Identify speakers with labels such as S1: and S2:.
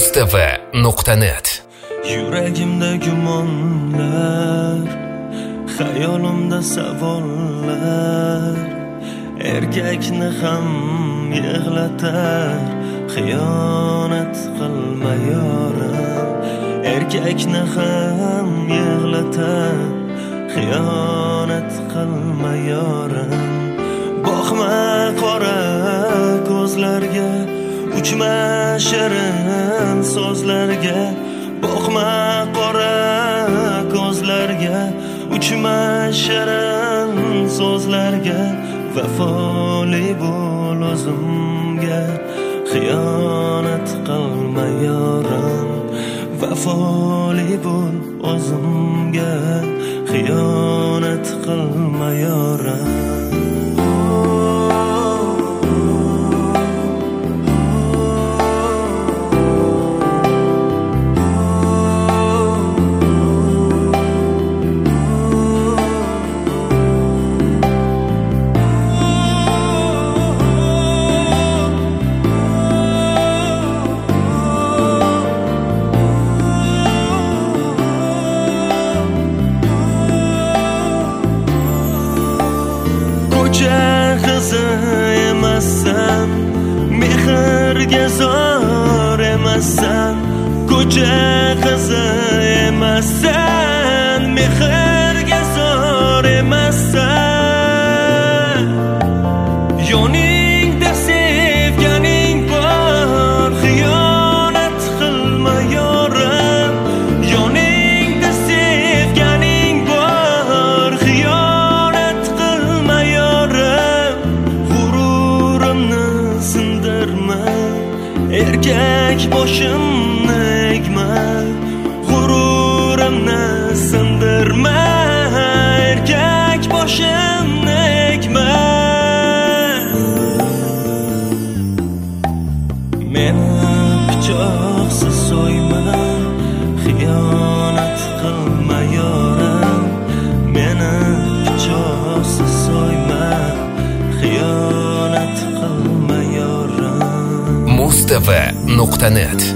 S1: mustava.net.
S2: Yuragimda gumonlar, xayolimda savollar, erkakni ham yig'latar, xiyonat qilma yorim. Erkakni ham yig'latar, xiyonat qilma yorim. Boqma qora ko'zlarga, uchma shirin so'zlarga. Boqma qora ko'zlarga, uchma shirin so'zlarga. Vafoli bo'l o'zimga, xiyonat qilma yorim. Vafoli bo'l o'zimga, xiyonat qilma yorim. Qizi emassan, mehrga zor emassan. Ko'cha qizi emassan, mehrga zor emassan. Yoningda sevganing bor, xiyonat qilma yorim. Yoningda sevganing bor, xiyonat qilma yorim. G'ururimni sindirma, erkak boshimni egma. G'ururimni sindirma, erkak boshimni egma. Meni pichoqsiz so'yma, xiyonat qilma yorim. Meni pichoqsiz so'yma, xiyonat qilma yorim.
S1: mustava.net